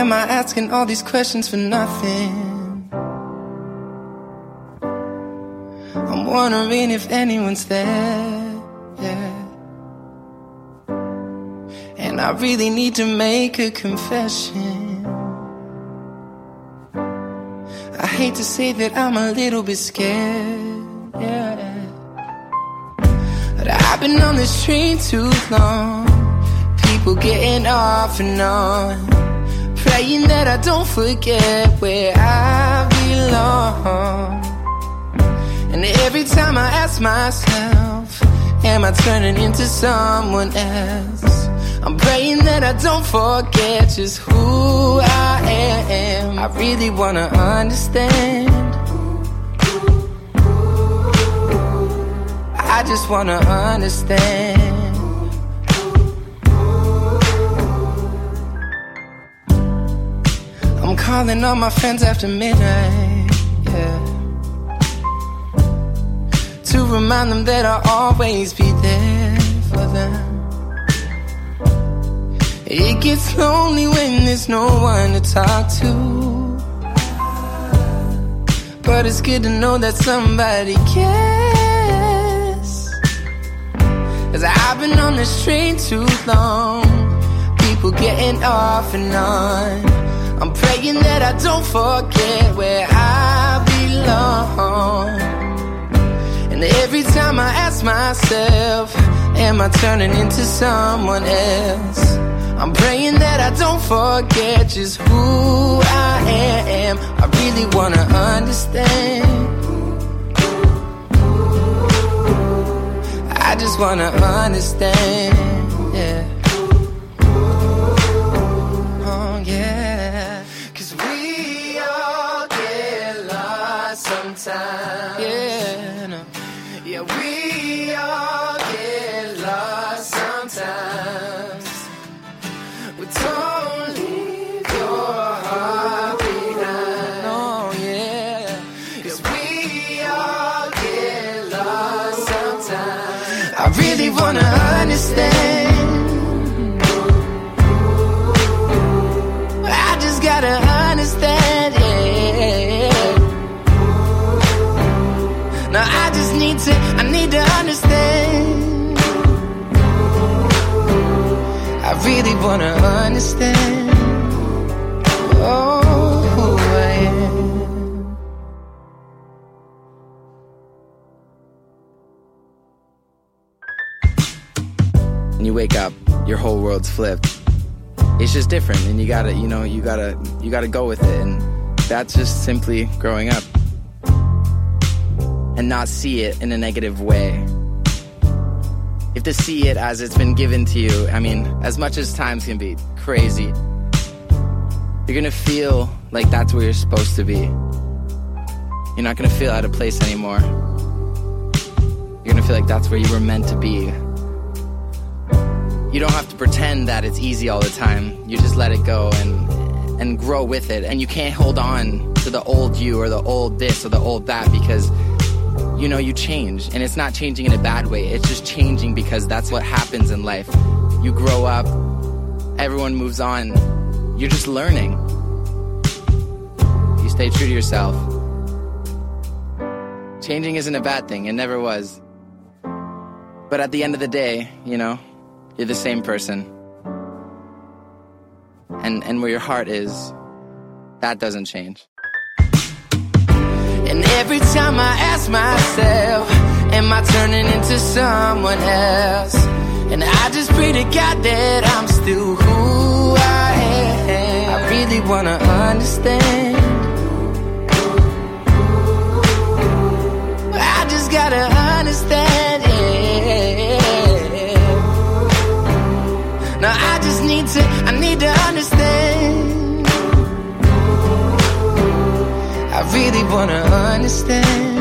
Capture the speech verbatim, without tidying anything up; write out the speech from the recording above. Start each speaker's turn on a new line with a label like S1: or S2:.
S1: am I asking all these questions for nothing? I'm wondering if anyone's there, yeah. And I really need to make a confession. I hate to say that I'm a little bit scared, yeah. But I've been on this train too long, people getting off and on, praying that I don't forget where I belong. And every time I ask myself, am I turning into someone else? I'm praying that I don't forget just who I am. I really wanna understand. I just wanna understand. I'm calling all my friends after midnight, yeah, to remind them that I'll always be there for them. It gets lonely when there's no one to talk to, but it's good to know that somebody cares. Cause I've been on this train too long, people getting off and on. I'm praying that I don't forget where I belong. And every time I ask myself, am I turning into someone else? I'm praying that I don't forget just who I am. I really wanna understand. I just wanna understand, yeah. Oh yeah. Cause we all get lost sometimes. Yeah, no. Yeah, we all get lost sometimes. Don't leave your heart behind. Oh yeah. Cause we all get lost sometimes. I really wanna understand. I just gotta understand, yeah. Now I just need to, I need to understand. I really wanna understand, oh, who I am.
S2: When you wake up, your whole world's flipped. It's just different, and you gotta, you know, you gotta, you gotta go with it, and that's just simply growing up, and not see it in a negative way. You have to see it as it's been given to you. I mean, as much as times can be crazy, you're gonna feel like that's where you're supposed to be. You're not gonna feel out of place anymore. You're gonna feel like that's where you were meant to be. You don't have to pretend that it's easy all the time. You just let it go and and grow with it. And you can't hold on to the old you or the old this or the old that, because you know, you change, and it's not changing in a bad way. It's just changing because that's what happens in life. You grow up, everyone moves on. You're just learning. You stay true to yourself. Changing isn't a bad thing. It never was. But at the end of the day, you know, you're the same person. And, and where your heart is, that doesn't change.
S1: And every time I ask myself, am I turning into someone else? And I just pray to God that I'm still who I am. I really wanna understand. I just gotta understand, yeah. Now I just need to, I need to understand. I really wanna understand.